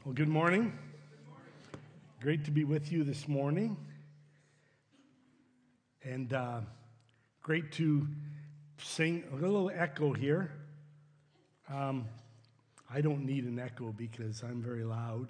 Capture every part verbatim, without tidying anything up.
Well, good morning. Great to be with you this morning. And uh, great to sing. A little echo here. Um, I don't need an echo because I'm very loud.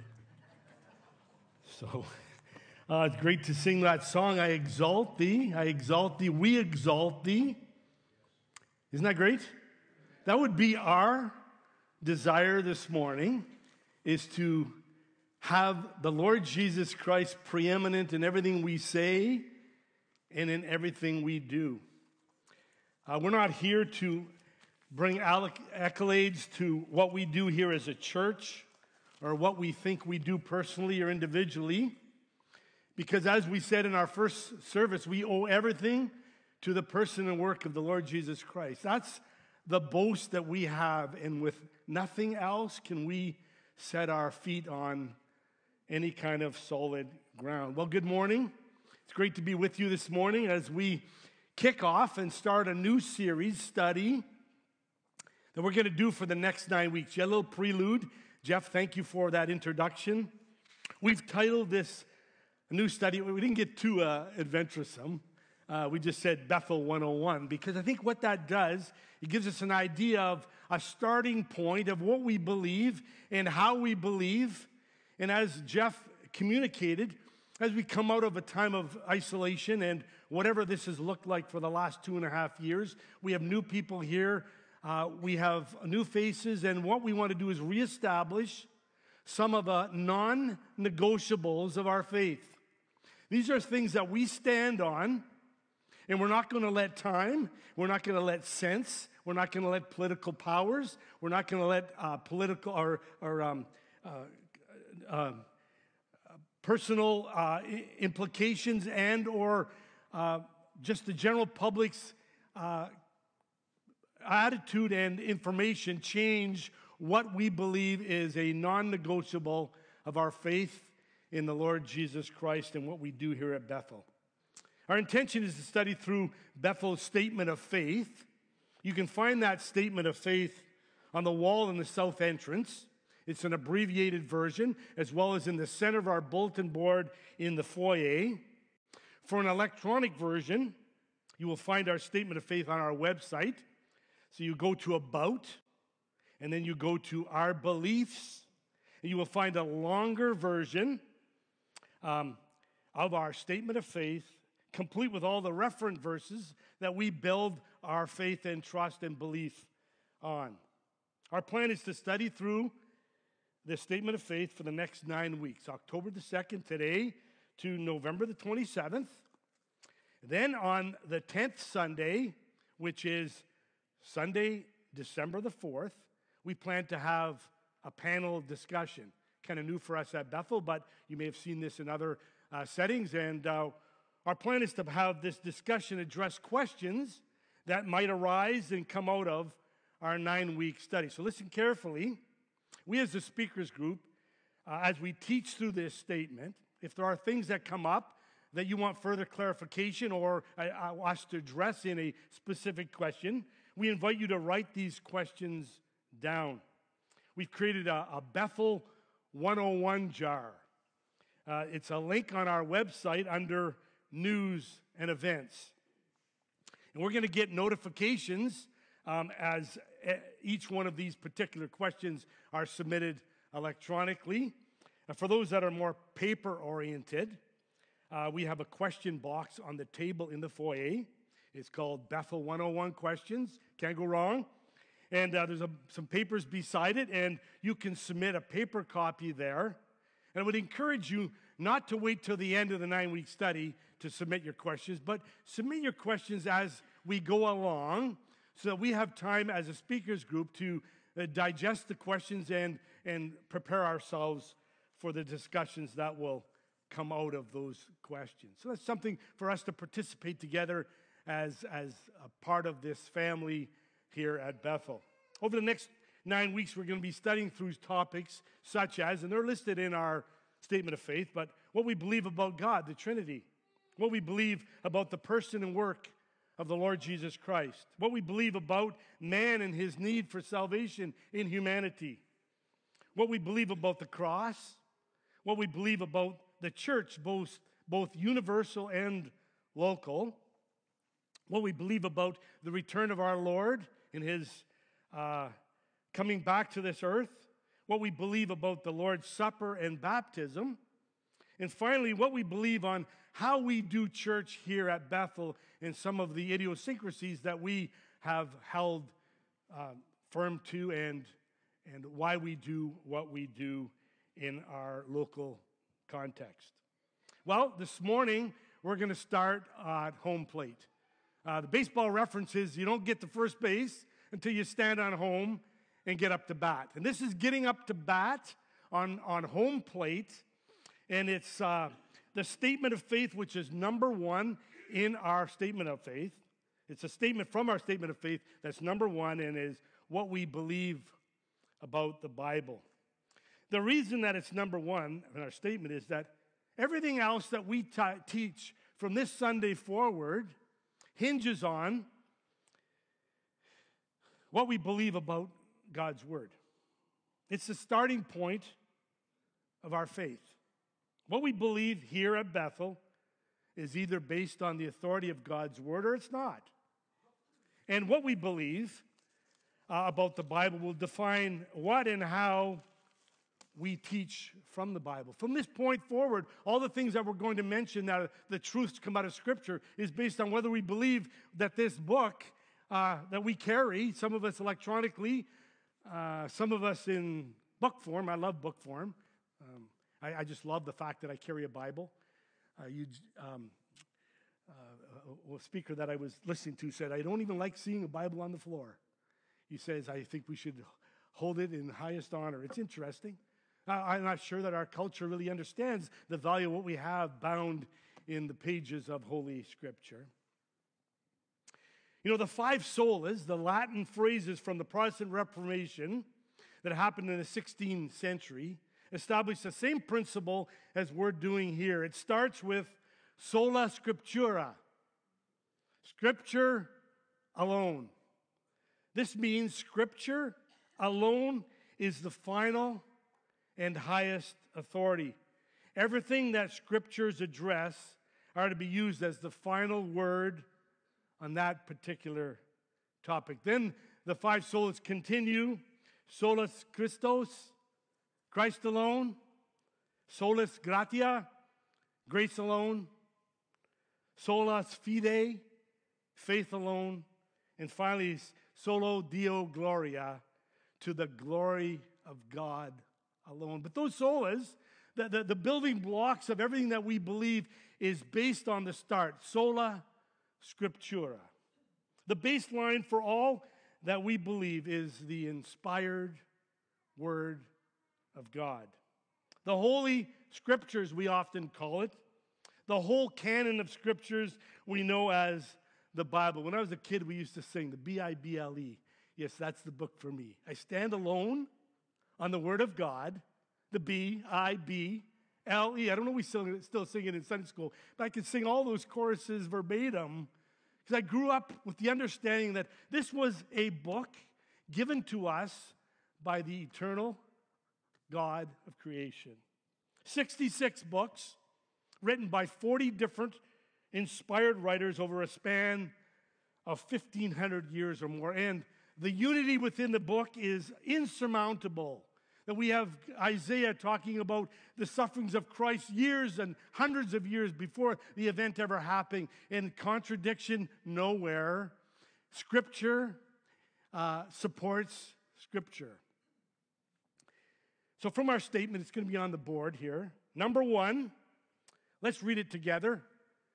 So uh, it's great to sing that song, I exalt thee, I exalt thee, we exalt thee. Isn't that great? That would be our desire this morning, is to have the Lord Jesus Christ preeminent in everything we say and in everything we do. Uh, we're not here to bring accolades to what we do here as a church or what we think we do personally or individually, because as we said in our first service, we owe everything to the person and work of the Lord Jesus Christ. That's the boast that we have, and with nothing else can we set our feet on any kind of solid ground. Well, good morning. It's great to be with you this morning as we kick off and start a new series study that we're going to do for the next nine weeks. Yeah, a little prelude. Jeff, thank you for that introduction. We've titled this new study, we didn't get too uh, adventuresome. Uh, we just said Bethel one oh one, because I think what that does, it gives us an idea of a starting point of what we believe and how we believe. And as Jeff communicated, as we come out of a time of isolation and whatever this has looked like for the last two and a half years, we have new people here, uh, we have new faces, and what we want to do is reestablish some of the non-negotiables of our faith. These are things that we stand on, and we're not going to let time, we're not going to let sense, we're not going to let political powers, we're not going to let uh, political or, or um, uh, uh, personal uh, implications and or uh, just the general public's uh, attitude and information change what we believe is a non-negotiable of our faith in the Lord Jesus Christ and what we do here at Bethel. Our intention is to study through Bethel's statement of faith. You can find that statement of faith on the wall in the south entrance. It's an abbreviated version, as well as in the center of our bulletin board in the foyer. For an electronic version, you will find our statement of faith on our website. So you go to About, and then you go to Our Beliefs, and you will find a longer version um, of our statement of faith, complete with all the referent verses that we build our faith and trust and belief on. Our plan is to study through the statement of faith for the next nine weeks, October the second, today, to November the twenty-seventh. Then on the tenth Sunday, which is Sunday, December the fourth, we plan to have a panel discussion. Kind of new for us at Bethel, but you may have seen this in other uh, settings. And uh, our plan is to have this discussion address questions that might arise and come out of our nine-week study. So listen carefully. We as a speakers group, uh, as we teach through this statement, if there are things that come up that you want further clarification or uh, uh, us to address in a specific question, we invite you to write these questions down. We've created a, a Bethel one oh one jar. Uh, it's a link on our website under News and Events. And we're going to get notifications um, as uh, each one of these particular questions are submitted electronically. And for those that are more paper-oriented, uh, we have a question box on the table in the foyer. It's called Bethel one oh one Questions. Can't go wrong. And uh, there's a, some papers beside it, and you can submit a paper copy there. And I would encourage you not to wait till the end of the nine-week study to submit your questions, but submit your questions as we go along so that we have time as a speakers group to uh, digest the questions and, and prepare ourselves for the discussions that will come out of those questions. So that's something for us to participate together as, as a part of this family here at Bethel. Over the next nine weeks, we're going to be studying through topics such as, and they're listed in our statement of faith, but what we believe about God, the Trinity, what we believe about the person and work of the Lord Jesus Christ, what we believe about man and his need for salvation in humanity, what we believe about the cross, what we believe about the church, both, both universal and local, what we believe about the return of our Lord and his uh, coming back to this earth, what we believe about the Lord's Supper and baptism, and finally, what we believe on how we do church here at Bethel and some of the idiosyncrasies that we have held uh, firm to and, and why we do what we do in our local context. Well, this morning, we're going to start at home plate. Uh, the baseball reference is you don't get to first base until you stand on home and get up to bat. And this is getting up to bat on, on home plate. And it's uh, the statement of faith, which is number one in our statement of faith. It's a statement from our statement of faith that's number one and is what we believe about the Bible. The reason that it's number one in our statement is that everything else that we t- teach from this Sunday forward hinges on what we believe about God's Word. It's the starting point of our faith. What we believe here at Bethel is either based on the authority of God's Word or it's not. And what we believe uh, about the Bible will define what and how we teach from the Bible. From this point forward, all the things that we're going to mention, that the truths come out of Scripture, is based on whether we believe that this book uh, that we carry, some of us electronically, uh, some of us in book form. I love book form. Um, I, I just love the fact that I carry a Bible. Uh, you, um, uh, a speaker that I was listening to said, I don't even like seeing a Bible on the floor. He says, I think we should hold it in highest honor. It's interesting. Uh, I'm not sure that our culture really understands the value of what we have bound in the pages of Holy Scripture. You know, the five solas, the Latin phrases from the Protestant Reformation that happened in the sixteenth century, established the same principle as we're doing here. It starts with sola scriptura, Scripture alone. This means Scripture alone is the final and highest authority. Everything that Scriptures address are to be used as the final word on that particular topic. Then the five solas continue. Solus Christos, Christ alone. Solus gratia, grace alone. Solus fide, faith alone. And finally, solo Deo gloria, to the glory of God alone. But those solas, the, the, the building blocks of everything that we believe, is based on the start, sola scriptura. The baseline for all that we believe is the inspired Word of God. The Holy Scriptures, we often call it. The whole canon of Scriptures we know as the Bible. When I was a kid, we used to sing the B I B L E. Yes, that's the book for me. I stand alone on the Word of God, the B I B L E. I don't know if we still, still sing it in Sunday school, but I can sing all those choruses verbatim because I grew up with the understanding that this was a book given to us by the eternal God of creation. sixty-six books written by forty different inspired writers over a span of fifteen hundred years or more. And the unity within the book is insurmountable. That we have Isaiah talking about the sufferings of Christ years and hundreds of years before the event ever happened, and contradiction nowhere. Scripture uh, supports Scripture. So from our statement, it's going to be on the board here. Number one, let's read it together.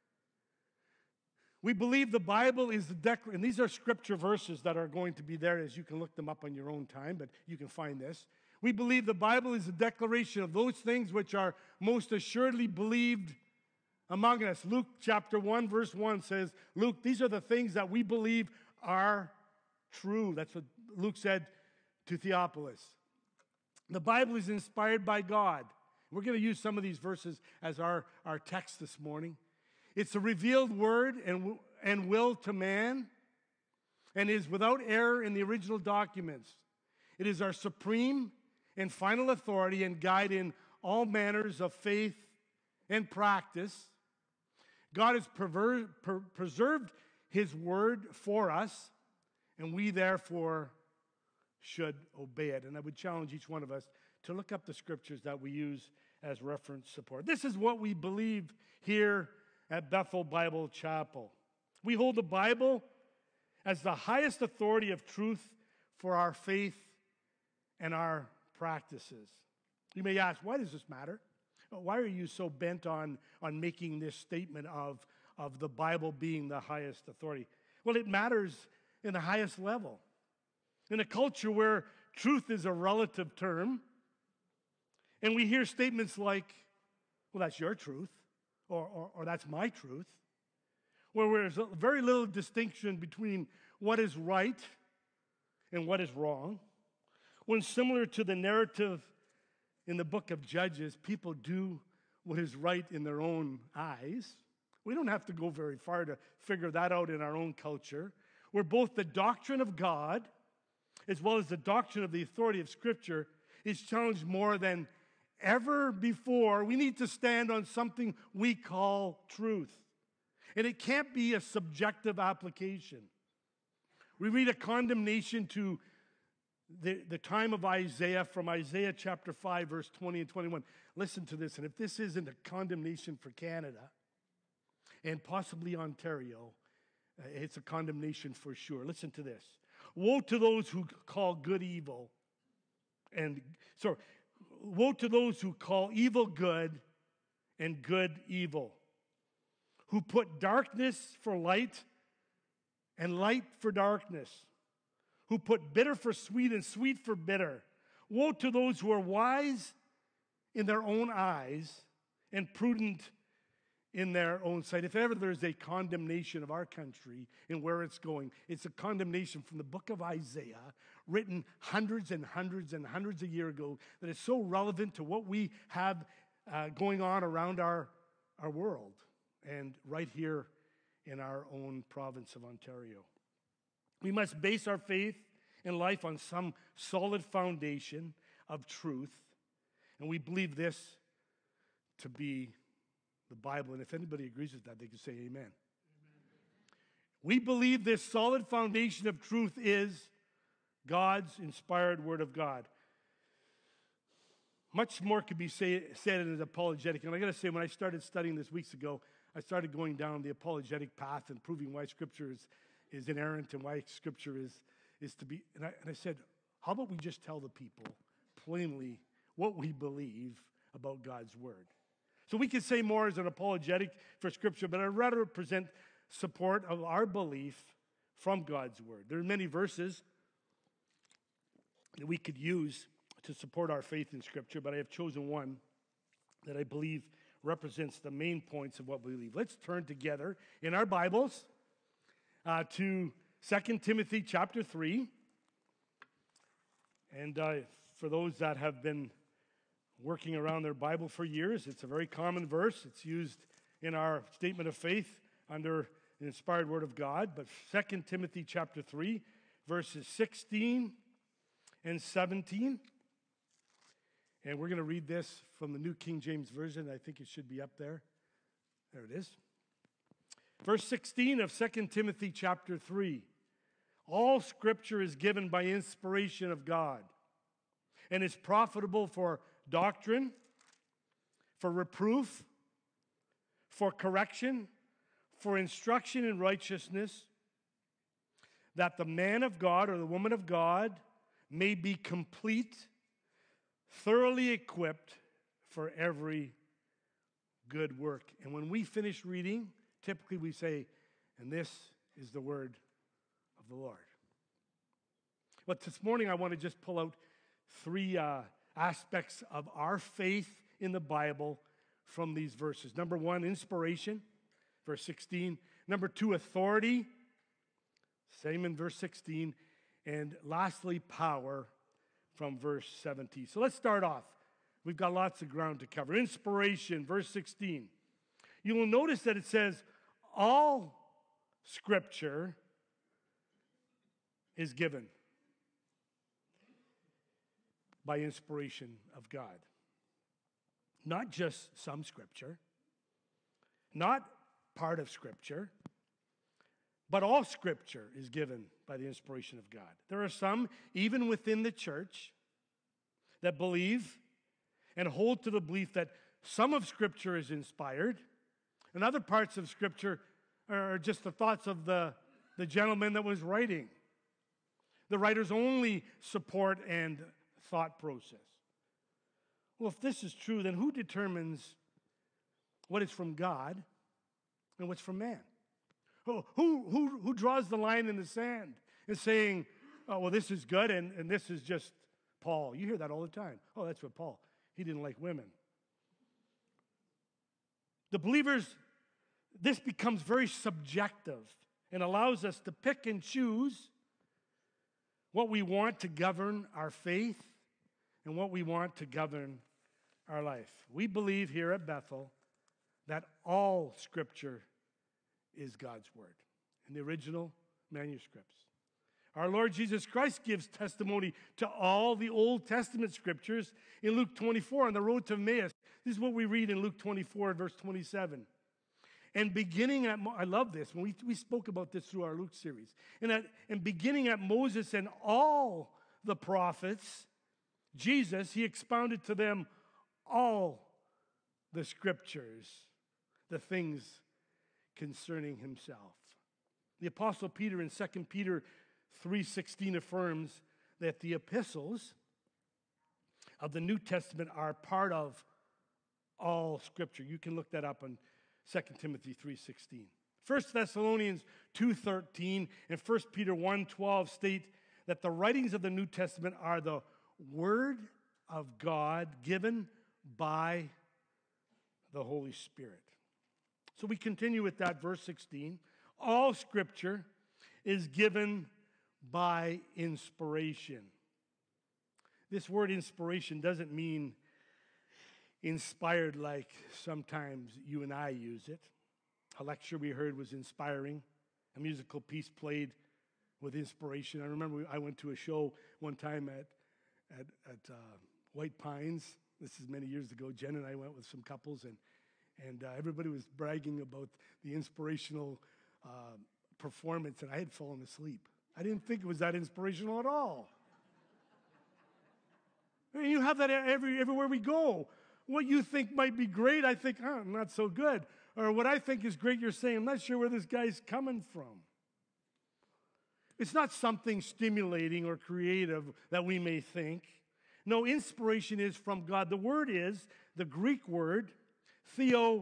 We believe the Bible is the declaration, and these are Scripture verses that are going to be there, as you can look them up on your own time, but you can find this. We believe the Bible is a declaration of those things which are most assuredly believed among us. Luke chapter one, verse one says, Luke, these are the things that we believe are true. That's what Luke said to Theophilus. The Bible is inspired by God. We're going to use some of these verses as our, our text this morning. It's a revealed word and, and will to man, and is without error in the original documents. It is our supreme and final authority and guide in all manners of faith and practice. God has perver- per- preserved His word for us, and we therefore should obey it. And I would challenge each one of us to look up the scriptures that we use as reference support. This is what we believe here at Bethel Bible Chapel. We hold the Bible as the highest authority of truth for our faith and our practices. You may ask, why does this matter? Why are you so bent on, on making this statement of, of the Bible being the highest authority? Well, it matters in the highest level. In a culture where truth is a relative term, and we hear statements like, well, that's your truth, or, or, or that's my truth, where there's very little distinction between what is right and what is wrong. When similar to the narrative in the book of Judges, people do what is right in their own eyes. We don't have to go very far to figure that out in our own culture, where both the doctrine of God as well as the doctrine of the authority of Scripture is challenged more than ever before. We need to stand on something we call truth. And it can't be a subjective application. We read a condemnation to the, the time of Isaiah from Isaiah chapter five, verse twenty and twenty-one. Listen to this, and if this isn't a condemnation for Canada and possibly Ontario, uh, it's a condemnation for sure. Listen to this. Woe to those who call good evil, and sorry, woe to those who call evil good and good evil, who put darkness for light and light for darkness, who put bitter for sweet and sweet for bitter. Woe to those who are wise in their own eyes and prudent in their own sight. If ever there's a condemnation of our country and where it's going, it's a condemnation from the book of Isaiah, written hundreds and hundreds and hundreds of years ago, that is so relevant to what we have uh, going on around our, our world and right here in our own province of Ontario. We must base our faith and life on some solid foundation of truth, and we believe this to be the Bible. And if anybody agrees with that, they can say amen. Amen. We believe this solid foundation of truth is God's inspired Word of God. Much more could be say, said in an apologetic. And I got to say, when I started studying this weeks ago, I started going down the apologetic path and proving why Scripture is, is inerrant and why Scripture is, is to be. And I, and I said, how about we just tell the people plainly what we believe about God's Word? So we could say more as an apologetic for Scripture, but I'd rather present support of our belief from God's Word. There are many verses that we could use to support our faith in Scripture, but I have chosen one that I believe represents the main points of what we believe. Let's turn together in our Bibles uh, to Second Timothy chapter three. And uh, for those that have been working around their Bible for years, it's a very common verse. It's used in our statement of faith under the inspired Word of God. But Second Timothy chapter three, verses sixteen and seventeen. And we're going to read this from the New King James Version. I think it should be up there. There it is. Verse sixteen of Second Timothy chapter three. All Scripture is given by inspiration of God and is profitable for doctrine, for reproof, for correction, for instruction in righteousness, that the man of God or the woman of God may be complete, thoroughly equipped for every good work. And when we finish reading, typically we say, and this is the word of the Lord. But this morning I want to just pull out three uh, aspects of our faith in the Bible from these verses. Number one, inspiration, verse sixteen. Number two, authority, same in verse sixteen. And lastly, power from verse seventeen. So let's start off. We've got lots of ground to cover. Inspiration, verse sixteen. You will notice that it says, all Scripture is given by inspiration of God. Not just some Scripture, not part of Scripture, but all Scripture is given by the inspiration of God. There are some, even within the church, that believe and hold to the belief that some of Scripture is inspired, and other parts of Scripture are just the thoughts of the, the gentleman that was writing. The writer's only support and thought process. Well, if this is true, then who determines what is from God and what's from man? Who, who, who draws the line in the sand and saying, oh, well, this is good and, and this is just Paul? You hear that all the time. Oh, that's what Paul, he didn't like women. The believers, this becomes very subjective and allows us to pick and choose what we want to govern our faith and what we want to govern our life. We believe here at Bethel that all Scripture is God's Word in the original manuscripts. Our Lord Jesus Christ gives testimony to all the Old Testament Scriptures in Luke twenty-four on the road to Emmaus. This is what we read in Luke twenty-four, verse twenty-seven. And beginning at, I love this, when we, we spoke about this through our Luke series. And, at, and beginning at Moses and all the prophets, Jesus, he expounded to them all the Scriptures, the things concerning himself. The Apostle Peter in Second Peter three sixteen affirms that the epistles of the New Testament are part of all Scripture. You can look that up on Second Timothy three sixteen. First Thessalonians two thirteen and First Peter one twelve state that the writings of the New Testament are the Word of God given by the Holy Spirit. So we continue with that, verse sixteen. All Scripture is given by inspiration. This word inspiration doesn't mean inspired like sometimes you and I use it. A lecture we heard was inspiring. A musical piece played with inspiration. I remember I went to a show one time at at, at uh, White Pines. This is many years ago. Jen and I went with some couples, and and uh, everybody was bragging about the inspirational uh, performance, and I had fallen asleep. I didn't think it was that inspirational at all. I mean, you have that every everywhere we go. What you think might be great, I think, oh, not so good. Or what I think is great, you're saying, I'm not sure where this guy's coming from. It's not something stimulating or creative that we may think. No, inspiration is from God. The word is, the Greek word, theopneustos,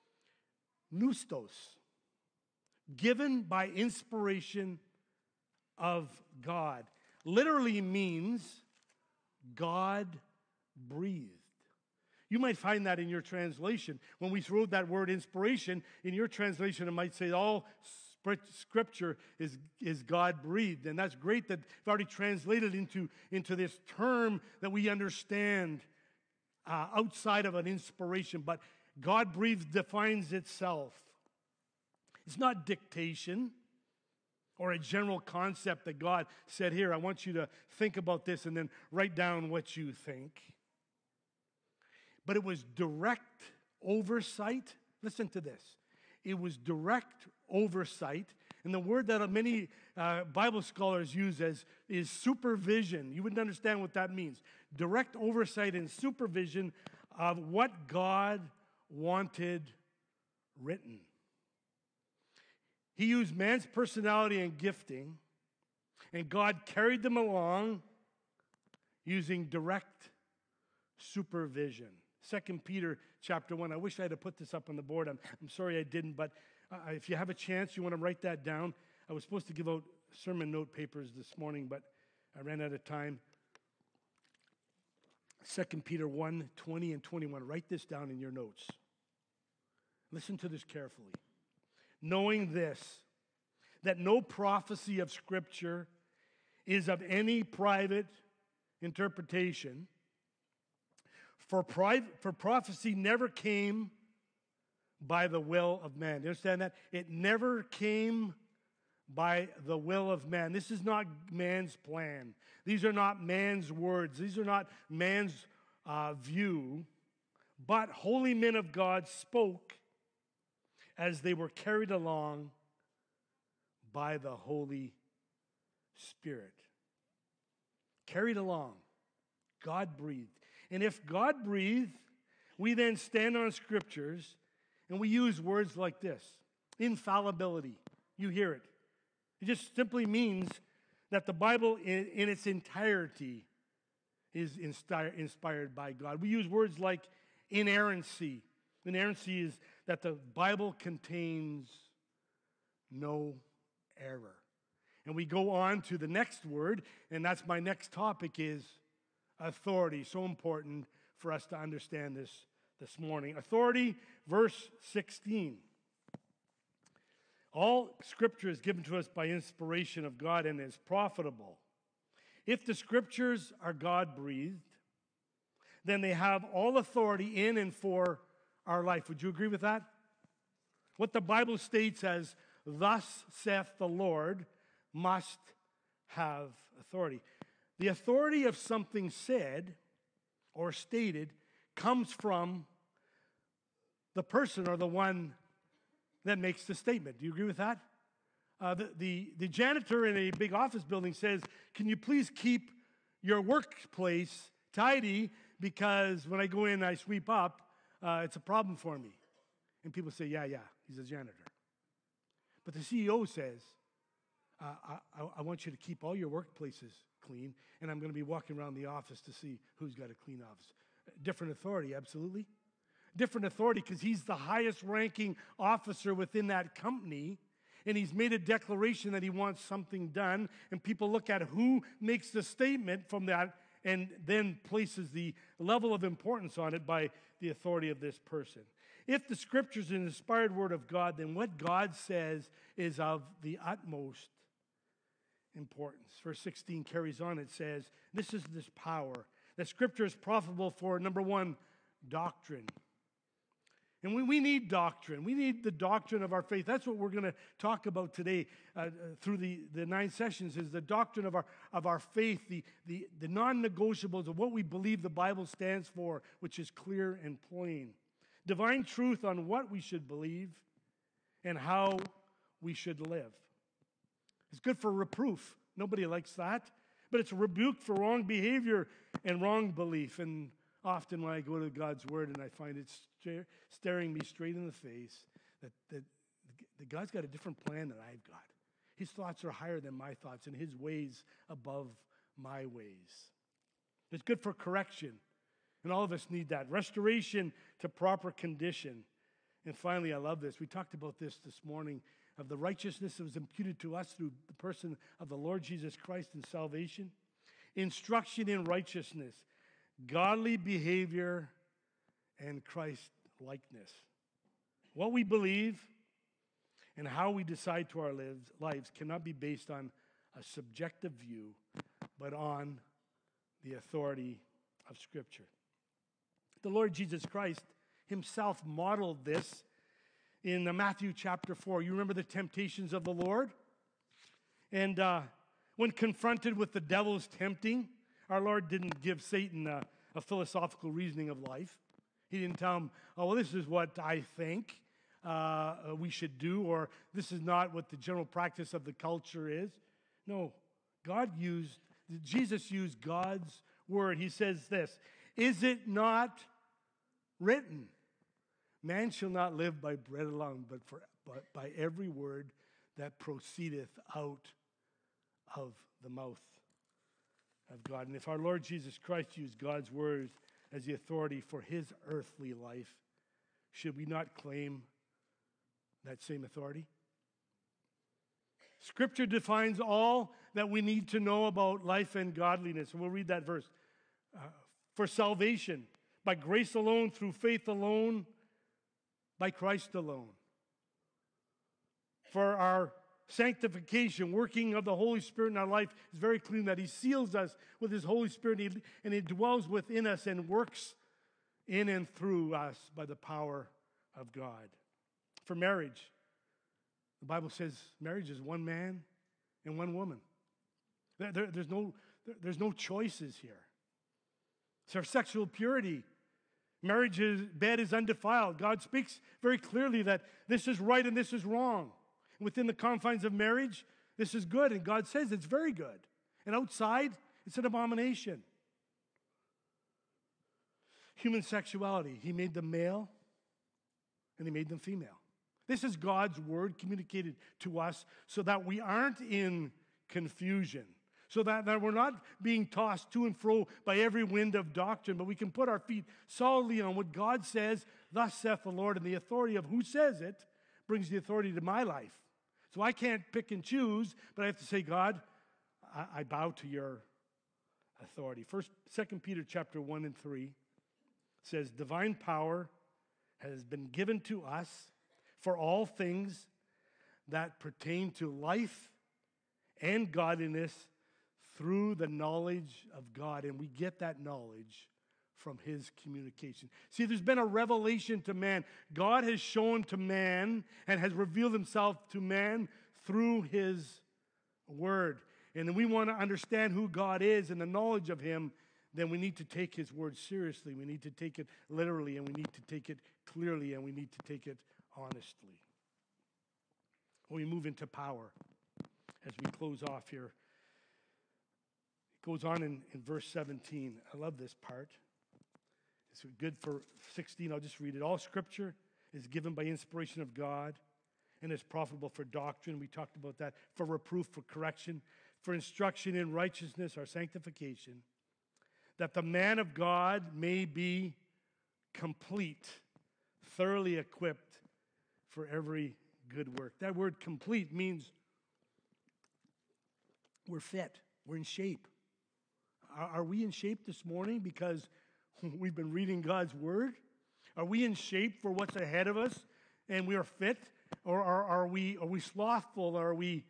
given by inspiration of God. Literally means God breathed. You might find that in your translation. When we throw that word inspiration, in your translation it might say all Scripture is, is God-breathed. And that's great that we've already translated into, into this term that we understand uh, outside of an inspiration. But God-breathed defines itself. It's not dictation or a general concept that God said, here, I want you to think about this and then write down what you think. But it was direct oversight. Listen to this. It was direct oversight. And the word that many uh, Bible scholars use as is supervision. You wouldn't understand what that means. Direct oversight and supervision of what God wanted written. He used man's personality and gifting, and God carried them along using direct supervision. Second Peter chapter one. I wish I had put this up on the board. I'm, I'm sorry I didn't, but uh, if you have a chance, you want to write that down. I was supposed to give out sermon note papers this morning, but I ran out of time. Second Peter one, twenty and twenty-one. Write this down in your notes. Listen to this carefully. Knowing this, that no prophecy of Scripture is of any private interpretation, For, private, for prophecy never came by the will of man. Do you understand that? It never came by the will of man. This is not man's plan. These are not man's words. These are not man's uh, view. But holy men of God spoke as they were carried along by the Holy Spirit. Carried along. God breathed. And if God breathed, we then stand on scriptures and we use words like this. Infallibility. You hear it. It just simply means that the Bible in, in its entirety is inspired, inspired by God. We use words like inerrancy. Inerrancy is that the Bible contains no error. And we go on to the next word, and that's my next topic, is authority. So important for us to understand this this morning. Authority, verse sixteen. All Scripture is given to us by inspiration of God and is profitable. If the Scriptures are God-breathed, then they have all authority in and for our life. Would you agree with that? What the Bible states as, "Thus saith the Lord," must have authority. The authority of something said or stated comes from the person or the one that makes the statement. Do you agree with that? Uh, the, the, the janitor in a big office building says, "Can you please keep your workplace tidy, because when I go in and I sweep up, uh, it's a problem for me." And people say, yeah, yeah, he's a janitor. But the C E O says, uh, I, I want you to keep all your workplaces clean, and I'm going to be walking around the office to see who's got a clean office. Different authority, absolutely. Different authority because he's the highest ranking officer within that company, and he's made a declaration that he wants something done, and people look at who makes the statement from that and then places the level of importance on it by the authority of this person. If the Scripture is an inspired word of God, then what God says is of the utmost importance. Verse sixteen carries on. It says, this is this power. That Scripture is profitable for, number one, doctrine. And we, we need doctrine. We need the doctrine of our faith. That's what we're going to talk about today uh, through the, the nine sessions, is the doctrine of our, of our faith, the, the, the non-negotiables of what we believe the Bible stands for, which is clear and plain. Divine truth on what we should believe and how we should live. It's good for reproof. Nobody likes that. But it's a rebuke for wrong behavior and wrong belief. And often when I go to God's Word and I find it st- staring me straight in the face, that, that, that God's got a different plan than I've got. His thoughts are higher than my thoughts, and His ways above my ways. It's good for correction, and all of us need that. Restoration to proper condition. And finally, I love this. We talked about this this morning, of the righteousness that was imputed to us through the person of the Lord Jesus Christ in salvation. Instruction in righteousness, godly behavior, and Christ-likeness. What we believe and how we decide to our lives, lives cannot be based on a subjective view, but on the authority of Scripture. The Lord Jesus Christ Himself modeled this in Matthew chapter four. You remember the temptations of the Lord? And uh, when confronted with the devil's tempting, our Lord didn't give Satan a, a philosophical reasoning of life. He didn't tell him, oh, well, this is what I think uh, we should do, or this is not what the general practice of the culture is. No, God used, Jesus used God's word. He says this, is it not written? Man shall not live by bread alone, but, for, but by every word that proceedeth out of the mouth of God. And if our Lord Jesus Christ used God's word as the authority for His earthly life, should we not claim that same authority? Scripture defines all that we need to know about life and godliness. And we'll read that verse. Uh, for salvation, by grace alone, through faith alone, by Christ alone. For our sanctification, working of the Holy Spirit in our life, is very clear that He seals us with His Holy Spirit, and He, and He dwells within us and works in and through us by the power of God. For marriage, The Bible says marriage is one man and one woman. There, there, there's, no, there, there's no choices here. It's our sexual purity. Marriage's bed is undefiled. God speaks very clearly that this is right and this is wrong. And within the confines of marriage, this is good, and God says it's very good. And outside, it's an abomination. Human sexuality. He made them male, and he made them female. This is God's word communicated to us so that we aren't in confusion, so that, that we're not being tossed to and fro by every wind of doctrine, but we can put our feet solidly on what God says, thus saith the Lord, and the authority of who says it brings the authority to my life. So I can't pick and choose, but I have to say, God, I, I bow to your authority. First, Second Peter chapter one and three says, divine power has been given to us for all things that pertain to life and godliness through the knowledge of God. And we get that knowledge from his communication. See, there's been a revelation to man. God has shown to man and has revealed himself to man through his word. And we want to understand who God is and the knowledge of him, then we need to take his word seriously. We need to take it literally, and we need to take it clearly, and we need to take it honestly. When we move into power, as we close off here, it goes on in, in verse seventeen. I love this part. It's good for sixteen. I'll just read it. All scripture is given by inspiration of God and is profitable for doctrine. We talked about that. For reproof, for correction, for instruction in righteousness, our sanctification, that the man of God may be complete, thoroughly equipped for every good work. That word complete means we're fit, we're in shape. Are, are we in shape this morning because we've been reading God's word? Are we in shape for what's ahead of us and we are fit? Or are, are, we, are we slothful? Are we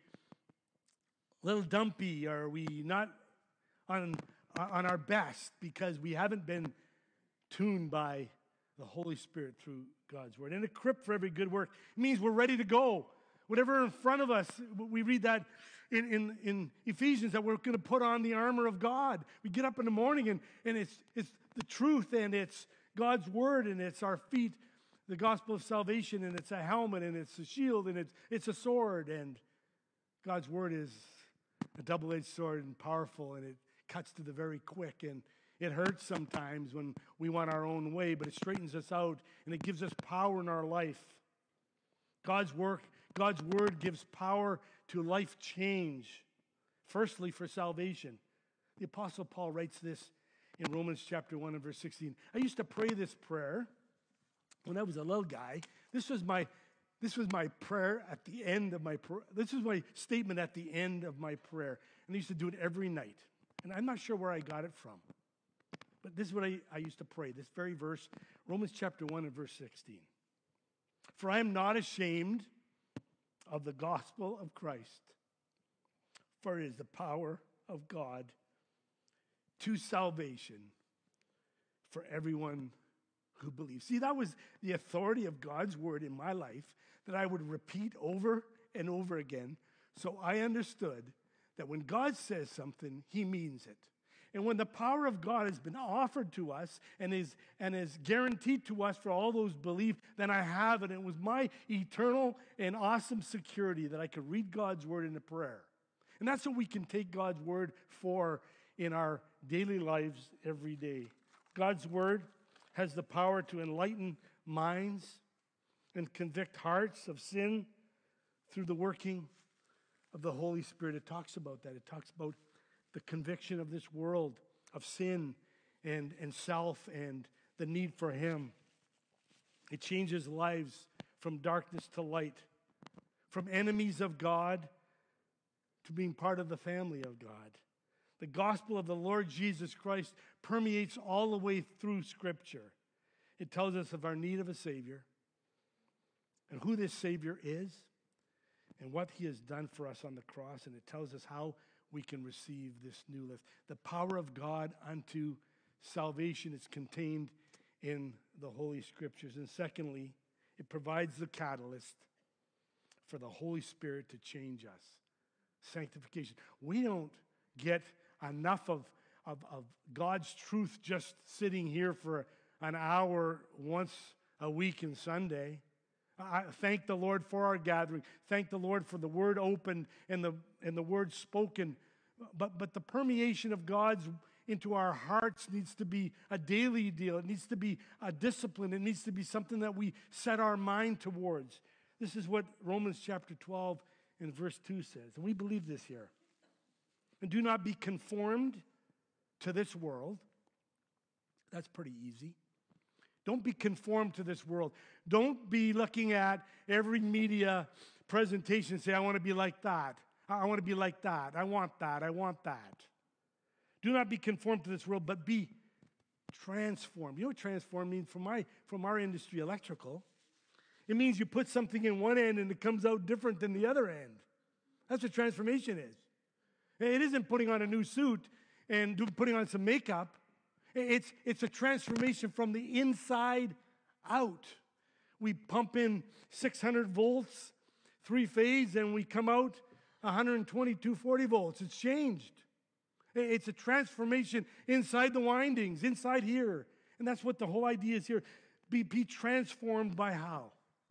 a little dumpy? Are we not on, on our best because we haven't been tuned by the Holy Spirit through God's word? And equipped for every good work means we're ready to go. Whatever in front of us, we read that in, in, in Ephesians, that we're going to put on the armor of God. We get up in the morning and, and it's, it's the truth, and it's God's word, and it's our feet, the gospel of salvation, and it's a helmet, and it's a shield, and it's, it's a sword. And God's word is a double-edged sword and powerful, and it cuts to the very quick, and it hurts sometimes when we want our own way, but it straightens us out, and it gives us power in our life. God's work, God's word gives power to life change. Firstly, for salvation. The Apostle Paul writes this in Romans chapter one and verse sixteen. I used to pray this prayer when I was a little guy. This was my this was my prayer at the end of my prayer. This was my statement at the end of my prayer. And I used to do it every night. And I'm not sure where I got it from. But this is what I, I used to pray, this very verse, Romans chapter one and verse sixteen. For I am not ashamed of the gospel of Christ, for it is the power of God to salvation for everyone who believes. See, that was the authority of God's word in my life that I would repeat over and over again, so I understood that when God says something, he means it. And when the power of God has been offered to us and is, and is guaranteed to us for all those believe, then I have it. And it was my eternal and awesome security that I could read God's word in a prayer. And that's what we can take God's word for in our daily lives every day. God's word has the power to enlighten minds and convict hearts of sin through the working of the Holy Spirit. It talks about that. It talks about the conviction of this world of sin and, and self and the need for him. It changes lives from darkness to light, from enemies of God to being part of the family of God. The gospel of the Lord Jesus Christ permeates all the way through Scripture. It tells us of our need of a Savior and who this Savior is and what he has done for us on the cross. And it tells us how we can receive this new life. The power of God unto salvation is contained in the Holy Scriptures. And secondly, it provides the catalyst for the Holy Spirit to change us. Sanctification. We don't get enough of, of, of God's truth just sitting here for an hour once a week and Sunday. I thank the Lord for our gathering. Thank the Lord for the word opened and the and the word spoken. But but the permeation of God's into our hearts needs to be a daily deal. It needs to be a discipline. It needs to be something that we set our mind towards. This is what Romans chapter twelve and verse two says. And we believe this here. And do not be conformed to this world. That's pretty easy. Don't be conformed to this world. Don't be looking at every media presentation and say, I want to be like that. I want to be like that. I want that. I want that. Do not be conformed to this world, but be transformed. You know what transform means from my from our industry, electrical? It means you put something in one end and it comes out different than the other end. That's what transformation is. It isn't putting on a new suit and do, putting on some makeup. It's, it's a transformation from the inside out. We pump in six hundred volts, three-phase, and we come out one twenty, two forty volts. It's changed. It's a transformation inside the windings, inside here. And that's what the whole idea is here. Be, be transformed by how?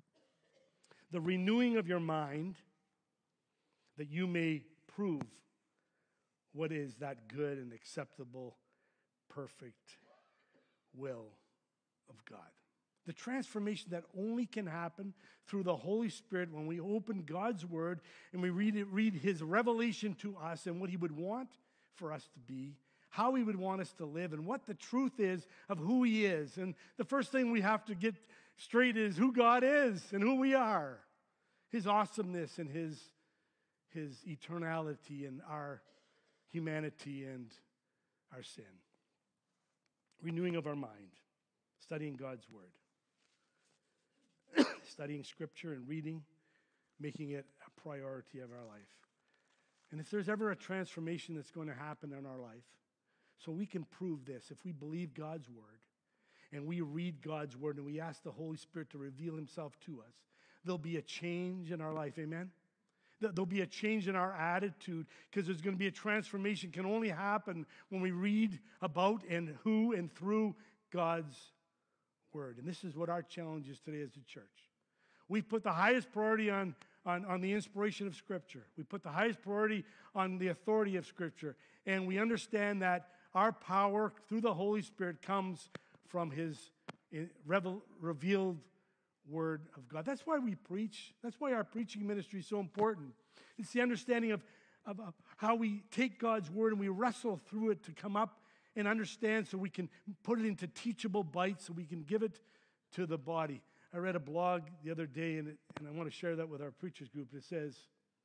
The renewing of your mind, that you may prove what is that good and acceptable, perfect will of God. The transformation that only can happen through the Holy Spirit when we open God's Word and we read it, read His revelation to us and what He would want for us to be, how He would want us to live, and what the truth is of who He is. And the first thing we have to get straight is who God is and who we are. His awesomeness and His, His eternality and our humanity and our sin. Renewing of our mind, studying God's Word, studying Scripture and reading, making it a priority of our life. And if there's ever a transformation that's going to happen in our life, so we can prove this, if we believe God's Word and we read God's Word and we ask the Holy Spirit to reveal Himself to us, there'll be a change in our life, amen? There'll be a change in our attitude because there's going to be a transformation. It can only happen when we read about and who and through God's Word. And this is what our challenge is today as a church. We put the highest priority on, on, on the inspiration of Scripture. We put the highest priority on the authority of Scripture. And we understand that our power through the Holy Spirit comes from His revel, revealed Word of God. That's why we preach. That's why our preaching ministry is so important. It's the understanding of, of, of how we take God's Word and we wrestle through it to come up and understand so we can put it into teachable bites so we can give it to the body. I read a blog the other day, and, it, and I want to share that with our preachers group. It says,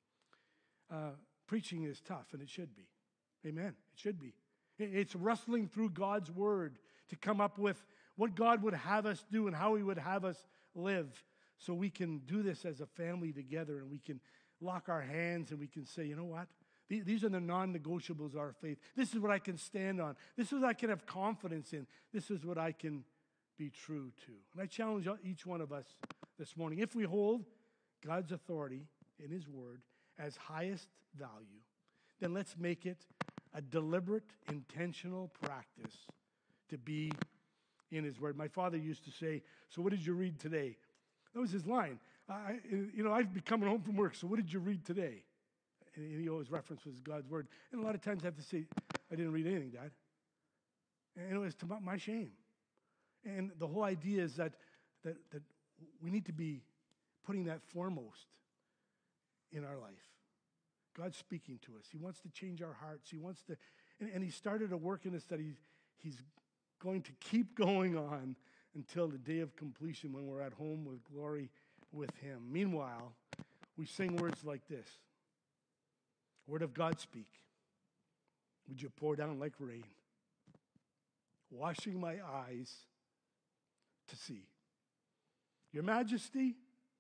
uh, preaching is tough, and it should be. Amen. It should be. It's wrestling through God's Word to come up with what God would have us do and how He would have us live so we can do this as a family together and we can lock our hands and we can say, you know what? These are the non-negotiables of our faith. This is what I can stand on. This is what I can have confidence in. This is what I can be true to. And I challenge each one of us this morning, if we hold God's authority in His Word as highest value, then let's make it a deliberate, intentional practice to be in His Word. My father used to say, so what did you read today? That was his line. I, you know, I've been coming home from work, so what did you read today? And he always references God's Word. And a lot of times I have to say, I didn't read anything, Dad. And it was to my shame. And the whole idea is that, that, that we need to be putting that foremost in our life. God's speaking to us. He wants to change our hearts. He wants to, and, and He started a work in us that he, He's going to keep going on until the day of completion when we're at home with glory with Him. Meanwhile, we sing words like this. Word of God speak. Would you pour down like rain, washing my eyes to see. Your Majesty,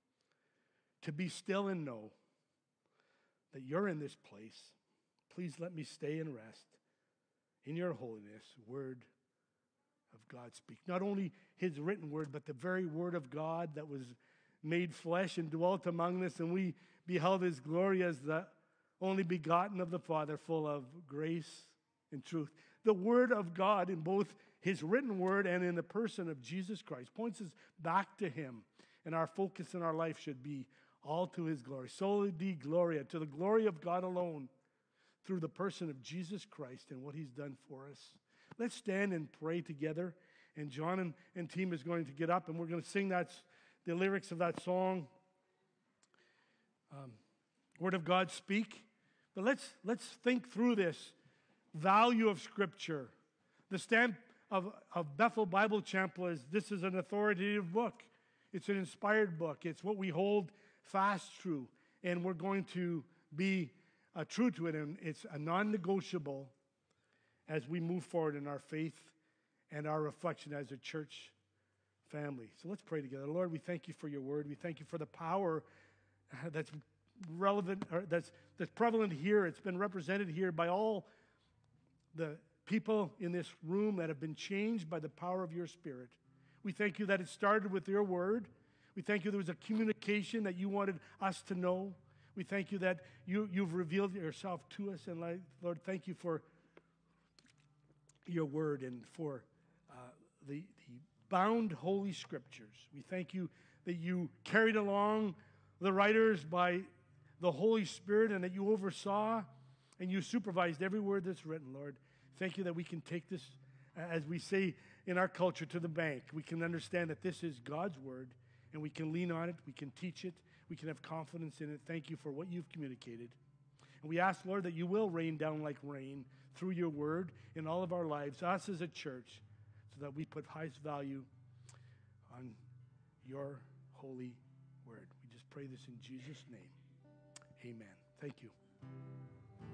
to be still and know that You're in this place. Please let me stay and rest in Your holiness. Word of God speak. Not only His written word, but the very word of God that was made flesh and dwelt among us, and we beheld his glory as the only begotten of the Father, full of grace and truth. The Word of God, in both his written word and in the person of Jesus Christ, points us back to him. And our focus in our life should be all to his glory. Soli Deo Gloria, to the glory of God alone, through the person of Jesus Christ and what he's done for us. Let's stand and pray together. And John and, and team is going to get up, and we're going to sing that, the lyrics of that song, um, Word of God, speak. But let's, let's think through this value of Scripture. The stamp of, of Bethel Bible Chapel is this is an authoritative book. It's an inspired book. It's what we hold fast true. And we're going to be uh, true to it. And it's a non-negotiable as we move forward in our faith and our reflection as a church family. So let's pray together. Lord, we thank you for your word. We thank you for the power that's relevant, or that's, that's prevalent here. It's been represented here by all the people in this room that have been changed by the power of your Spirit. We thank you that it started with your word. We thank you there was a communication that you wanted us to know. We thank you that you, you've revealed yourself to us. And Lord, thank you for your word and for uh, the, the bound Holy Scriptures. We thank you that you carried along the writers by the Holy Spirit and that you oversaw and you supervised every word that's written, Lord. Thank you that we can take this, as we say in our culture, to the bank. We can understand that this is God's word, and we can lean on it, we can teach it, we can have confidence in it. Thank you for what you've communicated. And we ask, Lord, that you will rain down like rain through your word in all of our lives, us as a church, so that we put highest value on your holy word. We just pray this in Jesus' name. Amen. Thank you.